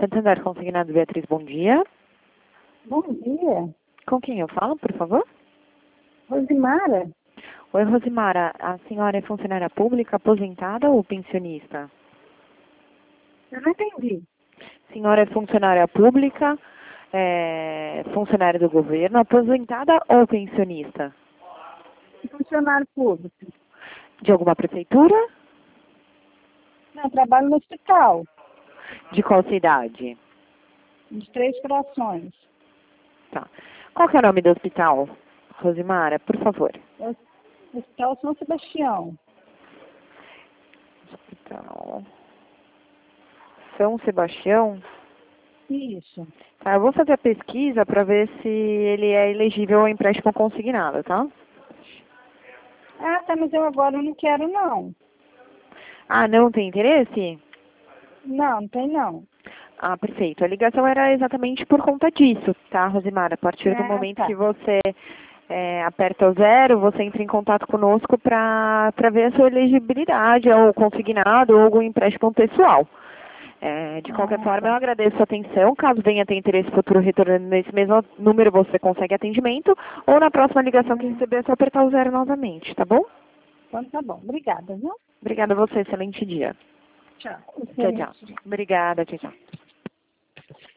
Santander Consignados, Beatriz, bom dia. Bom dia. Com quem eu falo, por favor? Rosimara? Oi, Rosimara. A senhora é funcionária pública, aposentada ou pensionista? Eu não entendi. A senhora é funcionária pública, funcionária do governo, aposentada ou pensionista? Funcionário público. De alguma prefeitura? Não, trabalho no hospital, De qual cidade? de Três Corações. Tá. Qual que é o nome do hospital, Rosimara, por favor? Hospital São Sebastião. Hospital São Sebastião? Isso. Tá, eu vou fazer a pesquisa para ver se ele é elegível ao empréstimo consignado, tá? Ah, tá, mas eu agora não quero, não. Ah, não tem interesse? Não, não tem, não. Ah, perfeito. A ligação era exatamente por conta disso, tá, Rosimara? A partir do Ah, momento tá. que você aperta o 0, você entra em contato conosco para ver a sua elegibilidade ao consignado ou algum empréstimo pessoal. De qualquer Ah, forma, eu tá. agradeço a atenção. Caso venha ter interesse futuro retornando nesse mesmo número, você consegue atendimento. Ou na próxima ligação que receber, é só apertar o 0 novamente, tá bom? Então tá bom. Obrigada, viu? Obrigada a você. Excelente dia. Tchau. Tchau, tchau. Obrigada. Tchau, tchau.